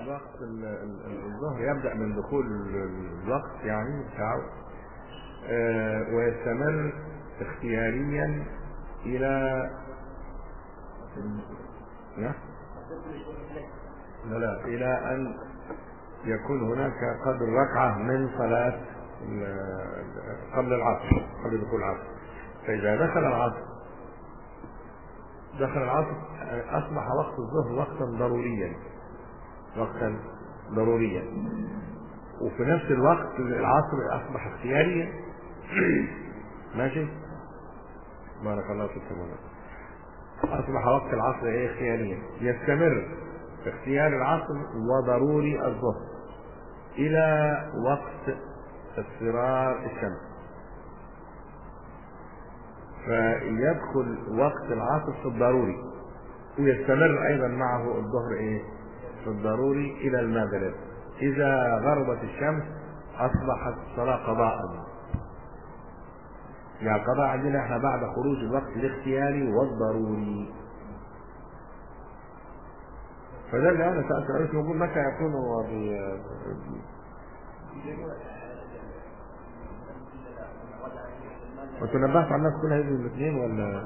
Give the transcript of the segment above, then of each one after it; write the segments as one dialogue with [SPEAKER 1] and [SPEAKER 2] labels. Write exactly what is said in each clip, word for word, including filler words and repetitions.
[SPEAKER 1] وقت الظهر يبدأ من دخول الوقت يعني بتاعه آه ويستمر اختياريا إلى لا لا إلى أن يكون هناك قدر ركعة من صلاة قبل العصر، قبل دخول العصر. فإذا دخل العصر دخل العصر أصبح وقت الظهر وقتا ضروريا، وقتا ضروريا، وفي نفس الوقت العصر أصبح اختياريا. ماشي؟ بارك الله فيكم. أصبح وقت العصر إيه؟ اختياريا. يستمر اختيار العصر وضروري الظهر إلى وقت اصفرار الشمس، فيدخل وقت العصر في الضروري ويستمر أيضا معه الظهر إيه؟ في الضروري إلى المغرب. إذا غربت الشمس أصبحت الصلاة قضاء. يعني قضاء عندنا احنا بعد خروج الوقت الاختياري والضروري. فده اللي انا سألت موجود متى يكون في وتنبهت على الناس كلها هذه الاثنين ولا؟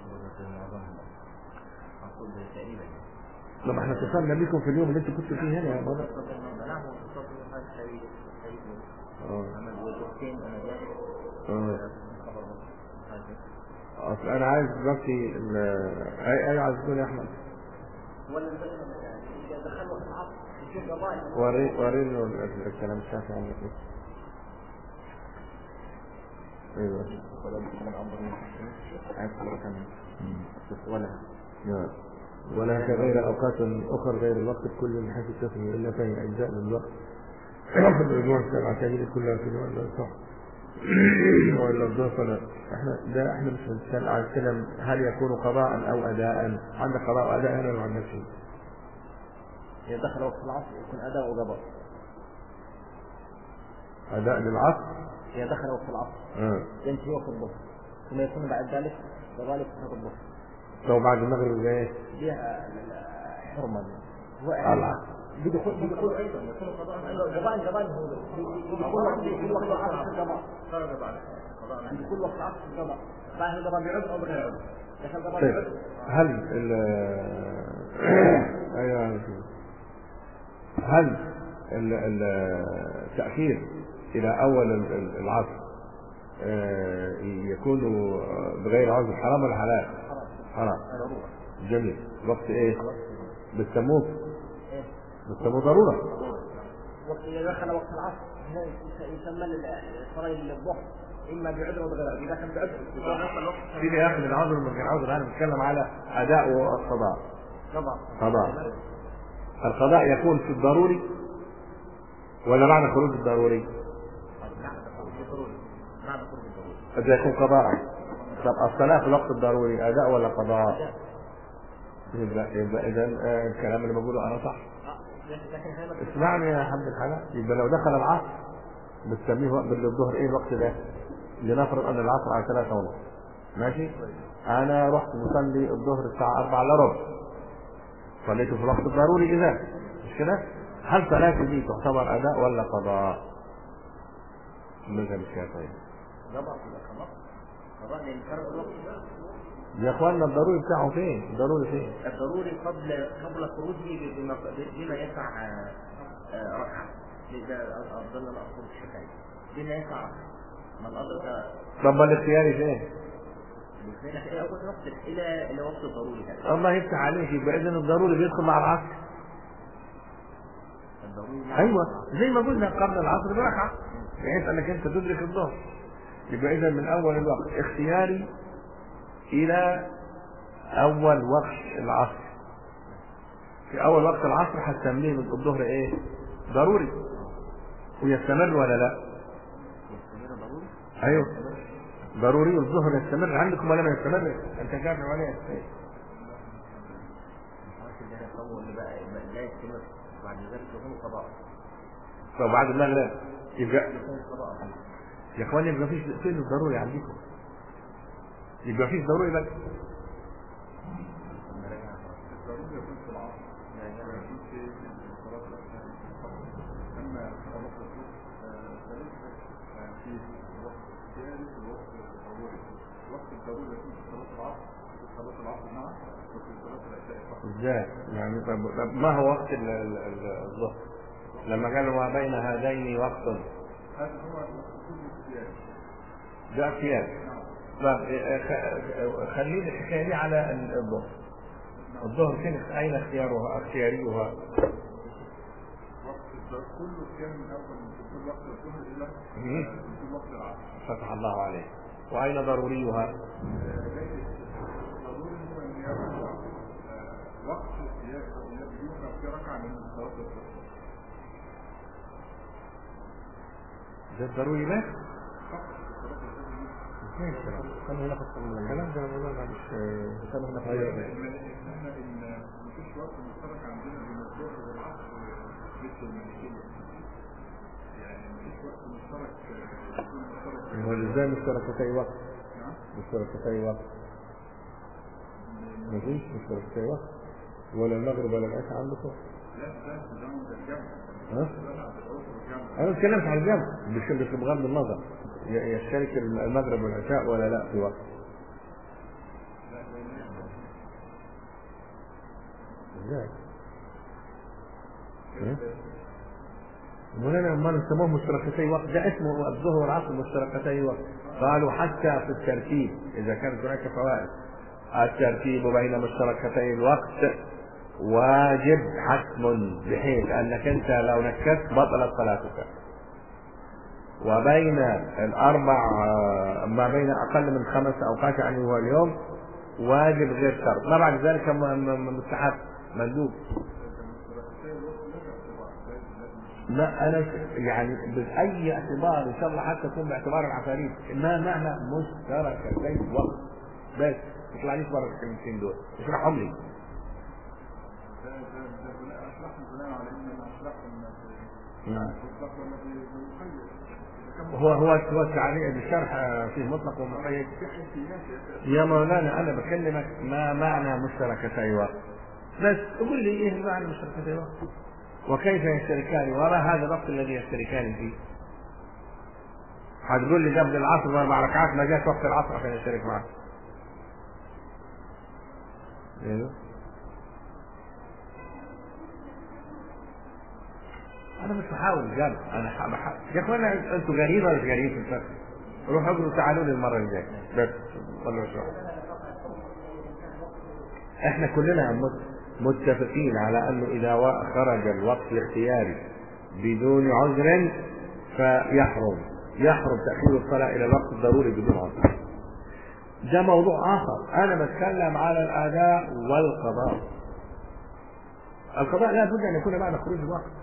[SPEAKER 1] طب احنا اتصلنا بكم في اليوم اللي انتوا كنتوا فيه هنا يا بابا. اه اه اصل انا عايز دلوقتي اي اي عايز تقول يا احمد وري وريني الكلام الشافعي عنك ايوه ولا ولا كغير اوقات اخرى غير الوقت كل من حيث التسمية الا فهي اجزاء من الوقت الرجوع السبعة تجري كلها في الوقت صح ولا الظهر. احنا ده احنا مش بنتكلم عن الكلام هل يكون قضاء او اداء. عندك قضاء واداء هنا ولا عندك شيء؟
[SPEAKER 2] إذا دخل وقت العصر يكون أداء وقضاء.
[SPEAKER 1] أداء للعصر
[SPEAKER 2] إذا دخل وقت العصر
[SPEAKER 1] آه.
[SPEAKER 2] ينتهي وقت الظهر ثم يكون بعد ذلك كذلك وقت الظهر.
[SPEAKER 1] لو بعد المغرب ايه؟
[SPEAKER 2] ليها حرمة
[SPEAKER 1] العصر
[SPEAKER 2] بدخول بدخول أيضا يكون قضاء قضاء قضاء هو بدخول وقت بدخول وقت العصر قضاء بدخول وقت العصر قضاء بعد القضاء بعد أو بغير عذر. دخل قضاء بعد.
[SPEAKER 1] هل ال أيوة هل التأخير إلى أول العصر يكون بغير عذر حرام ولا حلال؟ حرام. جميل. وقت إيه؟ بالسموه بالسموه ضرورة.
[SPEAKER 2] وقت إذا دخل وقت العصر يسمى الصلاة للظهر إما بعذر وبغير. إذا كان بعذر
[SPEAKER 1] في ياخذ العذر من غير عذر. أنا بتكلم على أداء والقضاء.
[SPEAKER 2] قضاء.
[SPEAKER 1] قضاء. القضاء يكون في الضروري ولا بعد خروج الضروري؟
[SPEAKER 2] بعد خروج الضروري.
[SPEAKER 1] قد يكون قضاء. طب الصلاة في الوقت الضروري أداء ولا قضاء؟ يبقى يبقى إذا الكلام اللي بقوله أنا صح. اسمعني يا حمد الحلال. يبقى لو دخل العصر بتسميه وقت الظهر إيه الوقت ده؟ لنفرض أن العصر على ثلاثة ونص. ماشي؟ أنا رحت مصلي الظهر الساعة أربعة إلا ربع. صليته في الوقت الضروري إذا مش كده؟ هل صلاتي دي تعتبر أداء ولا قضاء؟ المذهب الشافعي.
[SPEAKER 2] قضاء قضاء قضاء لأن فرق الوقت.
[SPEAKER 1] يا اخوانا الضروري بتاعه فين؟ الضروري فين؟
[SPEAKER 2] الضروري قبل قبل خروجه بما بما يسع ركعة. إذا أفضل الأصل الشافعي بما يسع ما الأصل.
[SPEAKER 1] طب الاختياري فين؟
[SPEAKER 2] الاختياري أول وقت إلى إلى وقت الضروري.
[SPEAKER 1] الله يفتح عليك. يبقى إذا الضروري بيدخل مع العصر. ايوه زي ما قلنا قبل العصر بركعه بحيث انك انت تدرك الظهر. يبقى اذا من اول الوقت اختياري الى اول وقت العصر. في اول وقت العصر هتسميه من الظهر ايه؟ ضروري. ويستمر ولا لا؟
[SPEAKER 2] يستمر ضروري.
[SPEAKER 1] ايوه ضروري. الظهر يستمر عندكم ولا ما يستمر؟ انت جامع ولا ايه؟
[SPEAKER 2] لا يستمر بعد ذلك يكون قضاء.
[SPEAKER 1] طب بعد المغرب يبقى يا اخواني يبقى فيش فين الضروري عندكم؟ يبقى فيش ضروري بقى.
[SPEAKER 3] الضروري يكون في العصر. أما وقت الظهر فليس فيه وقت اختياري ووقت ضروري. وقت الضروري يكون في صلاة العصر وفي صلاة العصر معا وفي صلاة العشاء فقط.
[SPEAKER 1] ازاي؟ يعني طب ما هو وقت ال- ال- ال- الظهر؟ لما قالوا ما بين هذين وقت،
[SPEAKER 3] هذا هو الوقت الاختياري.
[SPEAKER 1] ده اختياري. طب خ- خلينا الحكايه دي على الظهر. الظهر فين اين اختيارها اختياريها؟
[SPEAKER 3] وقت كله كان من اول من كل وقت الظهر الى
[SPEAKER 1] مم.
[SPEAKER 3] كل وقت العصر.
[SPEAKER 1] فتح الله عليه. واين ضروريها؟
[SPEAKER 3] ضروري هو ان يكون وقت يبدو في ركعه من صلاه الظهر.
[SPEAKER 1] ده الضروري بس؟
[SPEAKER 3] فقط في صلاه الظهر.
[SPEAKER 1] ازاي الكلام؟ خلينا ناخد الكلام ده موضوع مش خلينا
[SPEAKER 3] لان
[SPEAKER 1] نغير.
[SPEAKER 3] احنا ان مفيش وقت مشترك عندنا بين الظهر والعصر مثل المالكيه. يعني مفيش وقت مشترك يكون مشترك.
[SPEAKER 1] هو ازاي مشتركتي وقت؟
[SPEAKER 3] نعم.
[SPEAKER 1] مشتركتي وقت مفيش مشتركتي وقت ولا المغرب ولا العشاء عندكم؟
[SPEAKER 3] لا ده تزامن الجمع.
[SPEAKER 1] ها؟ انا ما اتكلمت عن الجمع مش مش بغض النظر ي- يشترك المغرب والعشاء ولا لا في وقت. ازاي؟ مولانا امال سموه مشتركتي وقت، ده اسمه الظهر والعصر مشتركتي وقت. قالوا حتى في الترتيب اذا كانت هناك فوائد، الترتيب بين مشتركتي الوقت واجب حتم، بحيث انك انت لو نكست بطلت صلاتك. وبين الاربع ما بين اقل من خمس اوقات يعني هو اليوم واجب غير شرط، ما بعد ذلك م- م- مستحب مندوب. لا انا يعني باي اعتبار ان شاء الله حتى تكون باعتبار العفاريت، ما معنى مشتركتي وقت بس يطلع ليش بره الكلمتين دول اشرحهم لي. نعم. هو هو هو التعليق بالشرح فيه مطلق ومقيد. يا مولانا انا بكلمك ما معنى مشتركتي وقت، بس قول لي ايه معنى مشتركتي وقت وكيف يشتركان وما هذا الوقت الذي يشتركان فيه. هتقول لي قبل العصر باربع ركعات ما جاءت وقت العصر عشان يشترك معك. ايوه انا مش بحاول جد انا بحاول يا اخوانا انتوا جريئين ولا مش جريئين في الفرق؟ روحوا اقروا تعالوا لي المره الجايه بس والله اشرح. احنا كلنا متفقين على انه اذا خرج الوقت الاختياري بدون عذر فيحرم يحرم تاخير الصلاه الى الوقت الضروري بدون عذر. ده موضوع اخر. انا بتكلم على الاداء والقضاء. القضاء لا بد ان يكون بعد خروج الوقت.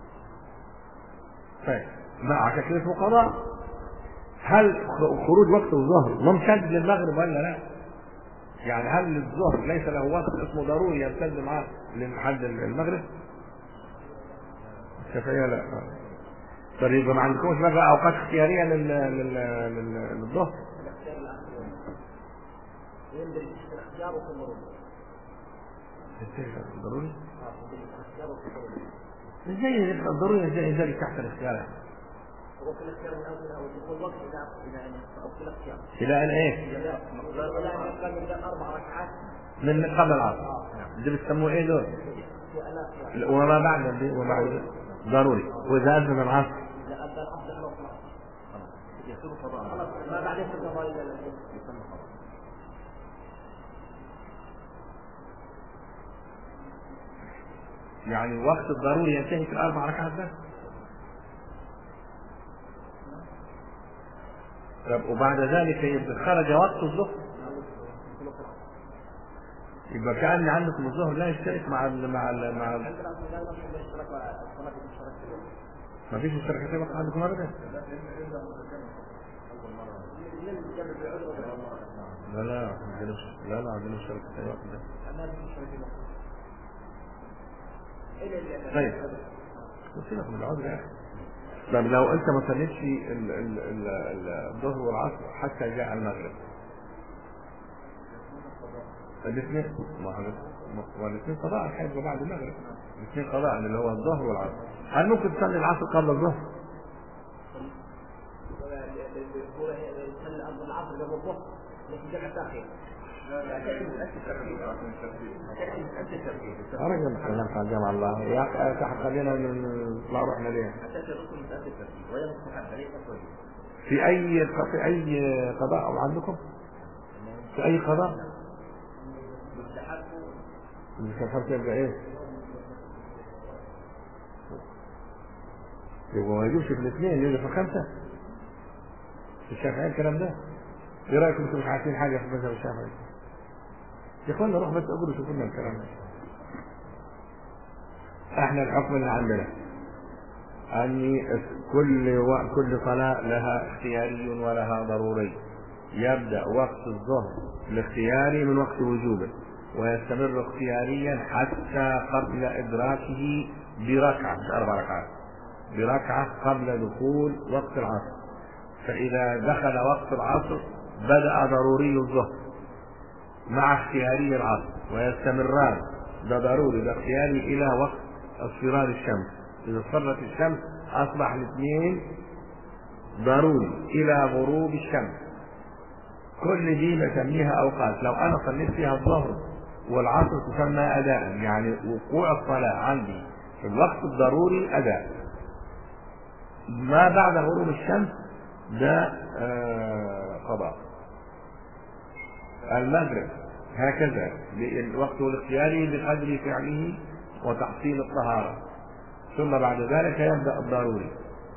[SPEAKER 1] طيب مع شكل اسمه قضاء. هل خروج وقت الظهر ممتد للمغرب ولا لا؟ يعني هل الظهر ليس له وقت اسمه ضروري يمتد معه لحد المغرب؟ الشافعية لا. طيب ما عندكمش بقى اوقات اختياريه لل لل لل- للظهر؟
[SPEAKER 2] يندرج في الاختيار وفي الضروري.
[SPEAKER 1] ضروري؟
[SPEAKER 2] اه يندرج في الاختيار وفي الضروري.
[SPEAKER 1] ازاي الضروري ازاي يندرج تحت الاختيار؟
[SPEAKER 2] هو في الاختيار من اول او يكون وقت الى الى ان او في الاختيار.
[SPEAKER 1] الى ان ايه؟
[SPEAKER 2] الى ان يكون من اربع ركعات
[SPEAKER 1] من قبل العصر. ده بيسموه ايه دول؟ وما بعد وما بعد ضروري. واذا اذن العصر
[SPEAKER 2] لا ابدا الافضل لو خلاص يصير قضاء خلاص ما بعد يصير قضاء الا يسمى قضاء.
[SPEAKER 1] يعني الوقت الضروري ينتهي في الاربع ركعات بس. طب وبعد ذلك يبقى خرج وقت الظهر. يبقى كأن عندكم الظهر لا يشترك مع ال مع ال مع ال ما فيش اشتراكات وقت عندكم ابدا؟ لا لا ما عندناش لا لا عندنا اشتراكات وقت ده. طيب وسيبك من العذر يا اخي. طب لو انت ما صليتش ال- ال- ال- الظهر والعصر حتى جاء المغرب الاثنين ما هو الاثنين قضاء الحيض وبعد المغرب. الاثنين قضاء اللي هو الظهر والعصر. هل ممكن تصلي العصر قبل الظهر؟
[SPEAKER 2] هو العصر قبل الظهر لكن جمع تاخير.
[SPEAKER 1] أرجع نتكلم عن جمع الله يا تحت خلينا نطلع روحنا ليه؟ في أي في أي قضاء عندكم؟ في أي قضاء؟ المستحب يبقى إيه؟ يبقى ما يجوش في الاثنين يجي في الخمسة. في الشافعي الكلام ده؟ إيه رأيكم أنتم مش عارفين حاجة في المذهب الشافعي؟ يا اخوانا نروح بس اقول شوفوا لنا الكلام ده. احنا الحكم اللي عندنا ان كل و... كل صلاه لها اختياري ولها ضروري. يبدا وقت الظهر الاختياري من وقت وجوبه ويستمر اختياريا حتى قبل ادراكه بركعه مش اربع ركعات، بركعه قبل دخول وقت العصر. فاذا دخل وقت العصر بدا ضروري الظهر مع اختياري العصر ويستمران، ده ضروري ده اختياري الى وقت اصفرار الشمس. اذا اصفرت الشمس اصبح الاثنين ضروري الى غروب الشمس. كل دي بسميها اوقات. لو انا صليت فيها الظهر والعصر تسمى اداء، يعني وقوع الصلاه عندي في الوقت الضروري اداء. ما بعد غروب الشمس ده آه قضاء. المغرب هكذا الوقت الاختياري بقدر فعله وتحصيل الطهارة، ثم بعد ذلك يبدأ الضروري.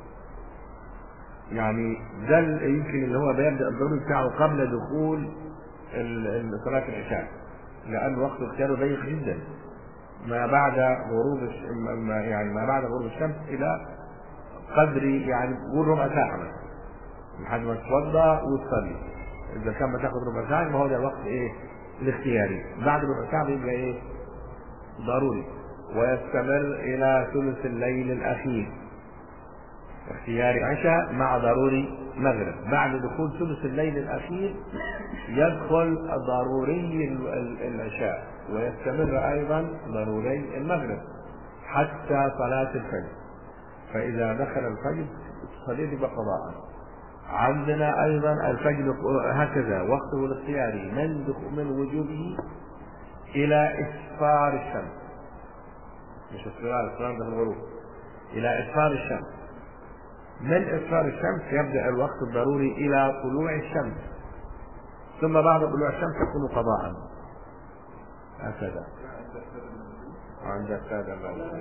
[SPEAKER 1] يعني ده يمكن اللي هو بيبدأ الضروري بتاعه قبل دخول صلاة العشاء، لأن وقت اختياره ضيق جدا. ما بعد غروب الش... يعني ما بعد غروب الشمس إلى قدر يعني قول ربع ساعة مثلا لحد ما تتوضأ وتصلي. إذا كان بتاخد ربع ساعة ما هو ده الوقت إيه؟ الاختياري. بعد ربع ساعة بيبقى إيه؟ ضروري. ويستمر إلى ثلث الليل الأخير اختياري عشاء مع ضروري مغرب. بعد دخول ثلث الليل الأخير يدخل ضروري العشاء ويستمر أيضا ضروري المغرب حتى صلاة الفجر. فإذا دخل الفجر صليت بقضاء. عندنا أيضا الفجر هكذا وقته الاختياري من من وجوبه إلى إسفار الشمس، مش إسفار إسفار ده الغروب، إلى إسفار الشمس. من إسفار الشمس يبدأ الوقت الضروري إلى طلوع الشمس، ثم بعد طلوع الشمس يكون قضاء. هكذا عند السادة المالكية.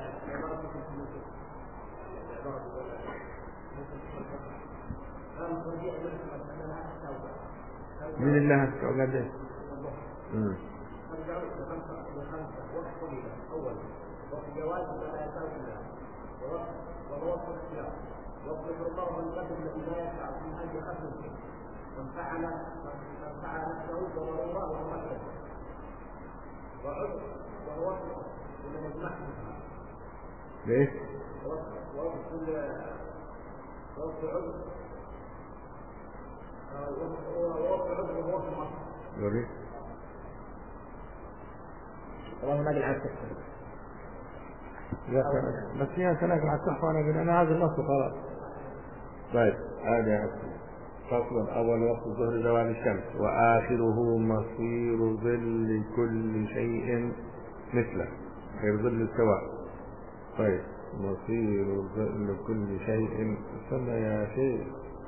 [SPEAKER 1] من الله السعودات ده؟ امم
[SPEAKER 2] اول وقت جواز ولا يساوي الله ووقت ووقت الاختيار وقت الحرمه والقدر الذي لا يسع من اجل خصمه من فعل من فعل نفسه ضروره وهو محرم وعذر وهو ومن المحرم.
[SPEAKER 1] ليش؟
[SPEAKER 2] وقت كل وقت عذر ووقت عذر وهو في المحرم. والله ما ادري عن التفسير.
[SPEAKER 1] بس هي سنة على الصحة وانا انا هذا النص خلاص. طيب هذا فصل اول وقت الظهر زوال الشمس واخره مصير ظل كل شيء مثله غير ظل السواء. طيب مصير ظل كل شيء استنى يا شيخ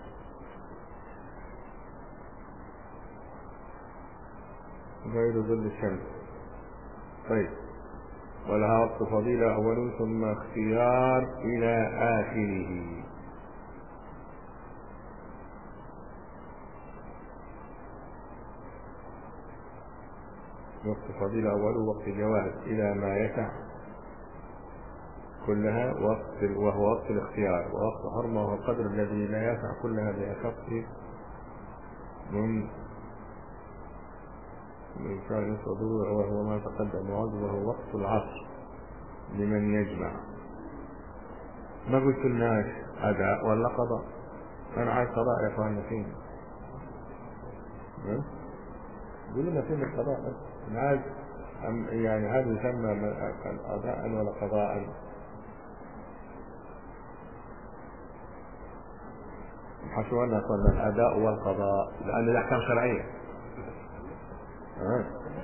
[SPEAKER 1] غير ظل الشمس. طيب ولها وقت فضيلة أول ثم اختيار إلى آخره. وقت فضيلة أول وقت جواز إلى ما يسع كلها وقت وهو وقت الاختيار، ووقت حرمة وهو القدر الذي لا يسع كلها بأخف من من فعل صدور وهو ما تقدم وعظ وهو وقت العصر لمن يجمع. ما قلت لناش أداء ولا قضاء؟ أنا عايز قضاء يا أخواننا فين؟ قولوا لنا فين القضاء بس؟ أنا عايز أم يعني هل يسمى أداء ولا قضاء؟ حسوا أن قلنا الأداء والقضاء لأن الأحكام شرعية. أه.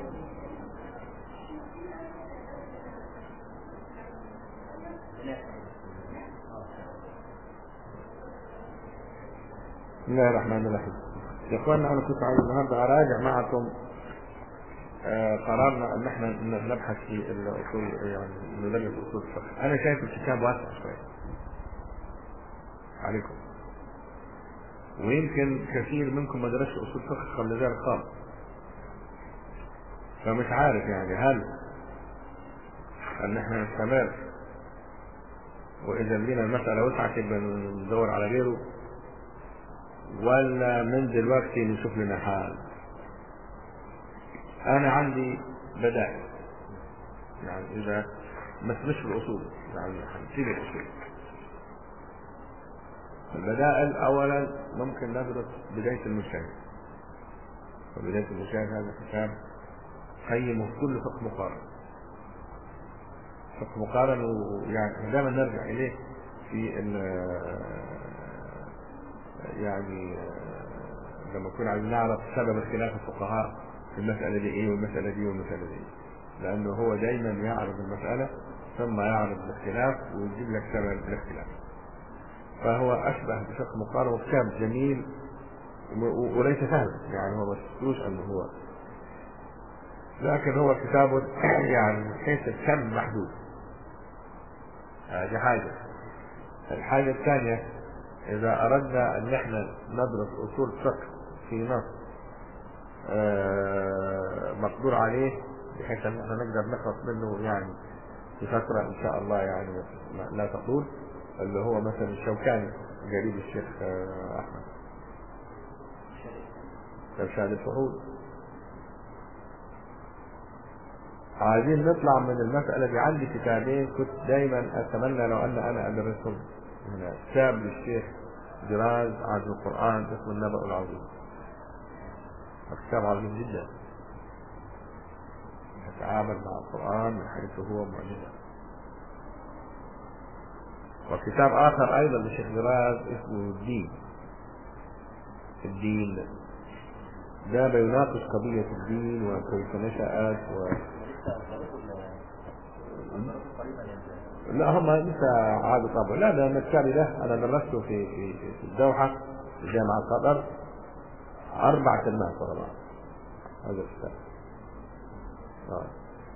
[SPEAKER 1] بسم الله الرحمن الرحيم. يا اخوانا انا كنت عايز النهارده اراجع معكم آه قرارنا ان احنا نبحث في الاصول، يعني ندرس اصول الفقه. انا شايف الكتاب واسع شويه عليكم، ويمكن كثير منكم ما درسش اصول الفقه قبل ذلك خالص، فمش عارف يعني هل ان احنا نستمر واذا لقينا المساله وسعت يبقى ندور على غيره، ولا من دلوقتي نشوف لنا حال. انا عندي بدائل، يعني اذا بس مش في الاصول، يعني هنسيب الاصول. البدائل اولا ممكن ندرس بدايه المجتهد، وبدايه المجتهد هذا كتاب قيمه كل فقه مقارن، فقه مقارن، ويعني دائما نرجع اليه في يعني لما كنا عايزين نعرف سبب اختلاف الفقهاء في المسألة دي ايه والمسألة دي والمسألة دي، لأنه هو دايما يعرض المسألة ثم يعرض الاختلاف ويجيب لك سبب الاختلاف. فهو أشبه بفقه مقارن، وكتاب جميل وليس سهل، يعني هو ما تقولوش أنه هو، لكن هو كتاب يعني حيث الكم محدود. هذه حاجة. الحاجة الثانية، إذا أردنا أن نحن ندرس أصول فقه في نص آه مقدور عليه بحيث أن احنا نقدر نخلص منه يعني في فترة إن شاء الله يعني لا تطول، اللي هو مثلا الشوكاني قريب الشيخ آه أحمد إرشاد الفحول. عايزين نطلع من المسألة دي. عندي كتابين كنت دايما أتمنى لو أن أنا أدرسهم هنا. كتاب للشيخ دراز عن القرآن اسمه النبأ العظيم، كتاب عظيم جدا يتعامل مع القرآن من حيث هو معجزة. وكتاب آخر أيضا للشيخ دراز اسمه الدين الدين ده بيناقش قضية الدين وكيف نشأت و... لا هم لسه عادوا طبعا. لا ده الكتاب ده أنا درسته في في في الدوحة في جامعة قطر أربع سنوات ورا بعض هذا الكتاب. آه.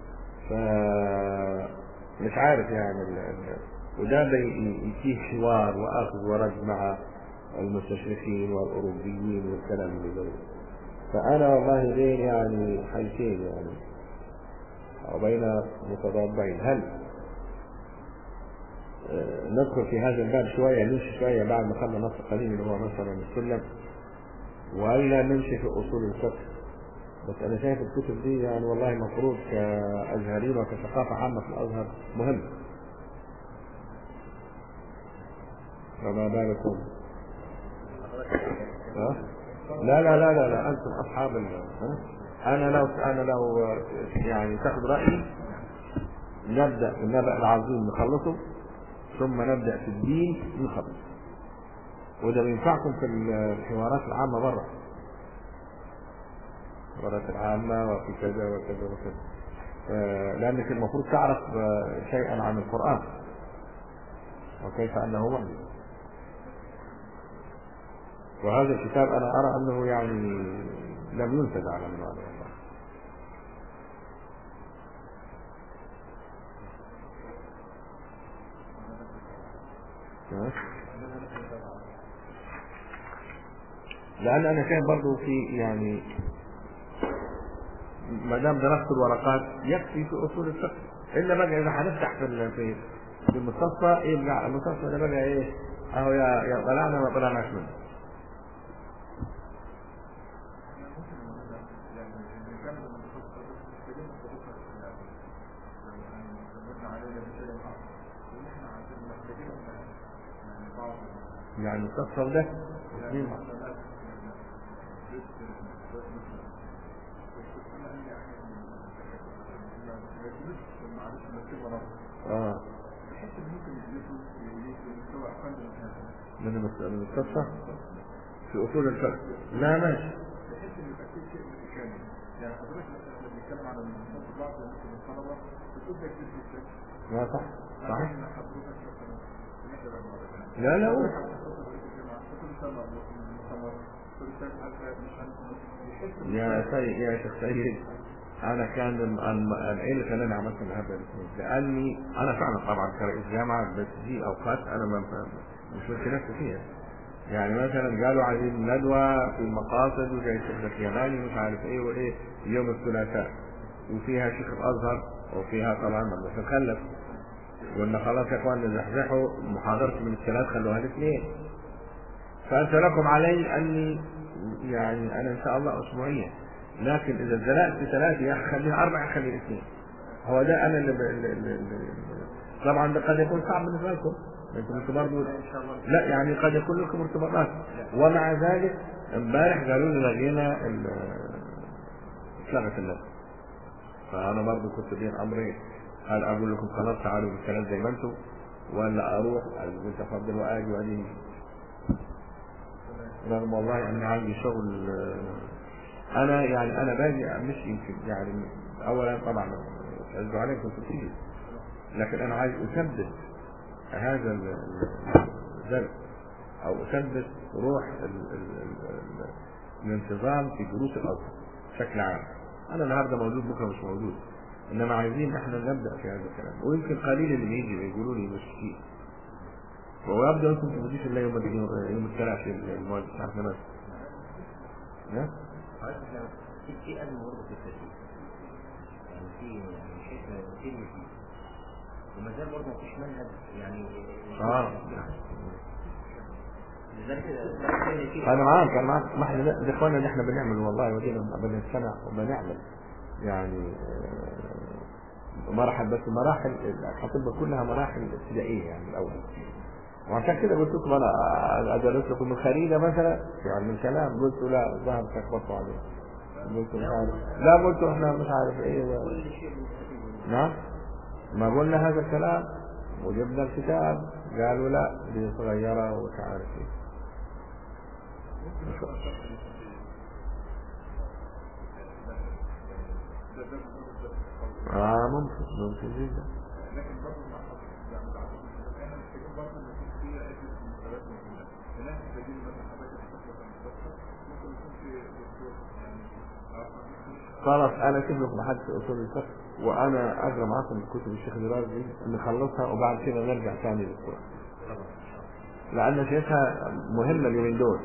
[SPEAKER 1] فمش عارف يعني ال... ال... وده يتيه حوار وأخذ ورد مع المستشرقين والأوروبيين والكلام اللي زي. فأنا والله بين يعني حيثين يعني أو بين متضادين، هل ندخل في هذا الباب شوية نمشي شوية بعد ما خلنا نص قليل اللي هو مثلا السلم، ولا نمشي في أصول الفقه. بس أنا شايف الكتب دي يعني والله مفروض كأزهرين وكثقافة عامة في الأزهر مهم. فما بالكم؟ ها؟ لا لا لا لا لا أنتم أصحاب ال أنا لو أنا لو يعني تأخذ رأيي نبدأ النبأ العظيم نخلصه ثم نبدأ في الدين نخلص، وده بينفعكم في الحوارات العامة برا، الحوارات العامة وفي كذا وكذا وكذا، لأنك المفروض تعرف شيئا عن القرآن وكيف أنه معجز. وهذا الكتاب أنا أرى أنه يعني لم ينتج على المعنى والله. لأن أنا كان برضو في يعني ما دام درست الورقات يكفي في أصول الفقه، إلا بقى إذا هنفتح في في في المستصفى يبقى المستصفى ده بقى إيه أهو يا يا طلعنا ما طلعناش منه. يعني المستصفى ده
[SPEAKER 3] ما يكونوش معلش مرتبة نظر.
[SPEAKER 1] اه
[SPEAKER 3] بحيث ان ممكن يجلسوا ويجلسوا مستوى اقل من هذا.
[SPEAKER 1] من المستشفى في اصول الفقه. لا ماشي.
[SPEAKER 3] بحيث ان يبقى في شيء من الامكاني. يعني حضرتك مثلا احنا بنتكلم عن المنصات بعض ممكن الطلبه بتقول لك جلس الشيء.
[SPEAKER 1] لا صح صح.
[SPEAKER 3] حضرتك مثلا نحضر الموضوع.
[SPEAKER 1] لا لا قول. يا سيد يا شيخ سيد انا كان ايه اللي خلاني عملت الهبه دي؟ لاني انا فعلا طبعا كرئيس جامعه بس دي اوقات انا ما مش مشكلتي فيها. يعني مثلا قالوا عايزين ندوه في المقاصد وزي الشيخ اليماني مش عارف ايه وايه يوم الثلاثاء وفيها شيخ الازهر وفيها طبعا مدرسه الخلف وقلنا خلاص يا اخوان نزحزحوا محاضرتي من الثلاث خلوها الاثنين. فانت لكم علي اني يعني انا ان شاء الله اسبوعيا لكن اذا زنقت في ثلاثه يا خليها اربعه خليها اثنين. هو ده انا اللي, اللي, اللي, اللي طبعا ده قد يكون صعب بالنسبه لكم انتم انتم برضه لا يعني قد يكون لكم ارتباطات ومع ذلك امبارح قالوا لي لغينا اتلغت اللغه. فانا برضه كنت بين امرين هل اقول لكم خلاص تعالوا بالكلام زي ما انتم ولا اروح انت افضل واجي وادي رغم والله اني عندي شغل. انا يعني انا باجي مش يمكن يعني اولا طبعا ارجو عليكم كنت تيجي لكن انا عايز اثبت هذا الدرس او اثبت روح ال ال ال الانتظام في دروس الازهر بشكل عام. انا النهارده موجود بكره مش موجود انما عايزين احنا نبدا في هذا الكلام ويمكن قليل اللي بيجي ويقولوا لي مش كتير ويبدو انكم ما تجيش الا يوم يوم الثلاث في المواد بتاعتنا بس. ها؟
[SPEAKER 2] في في أزمة برضه في التدريس. يعني في يعني شيء كتير فيه. وما زال برضه مفيش منهج يعني.
[SPEAKER 1] اه.
[SPEAKER 2] لذلك
[SPEAKER 1] انا معاك انا معاك ما احنا ده اخواننا اللي احنا بنعمل والله ودينا بنستمع وبنعمل يعني مراحل بس مراحل هتبقى كلها مراحل ابتدائيه يعني الاول. وعشان كده قلت لكم انا ادرس لكم من خريجه مثلا يعني من كلام قلت لا ذهب تخبطوا عليه قلت مش عارف لا قلت احنا مش عارف ايه نعم ما قلنا هذا الكلام وجبنا الكتاب قالوا لا دي صغيره ومش عارف ايه. اه ممكن ممكن جدا.
[SPEAKER 3] لكن برضه مع يعني احنا محتاجين برضه ان يكون في عده مستويات موجوده. هناك محتاجين مثلا حضرتك تخصص المستشفى ممكن يكون في دكتور يعني
[SPEAKER 1] خلاص انا اسيب لكم حد في اصول الفقه وانا اقرا معاكم كتب الشيخ الرازي نخلصها وبعد كده نرجع ثاني للقران لان شايفها مهمه اليومين دول.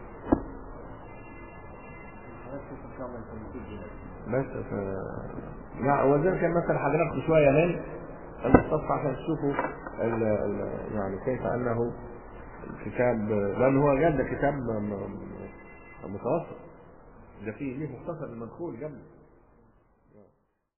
[SPEAKER 1] بس ف... لا وذلك مثلا حضرتك شويه من المستصفى عشان تشوفوا ال... ال... يعني كيف انه الكتاب لان هو جد كتاب متوسط ده فيه ليه مختصر المدخول قبل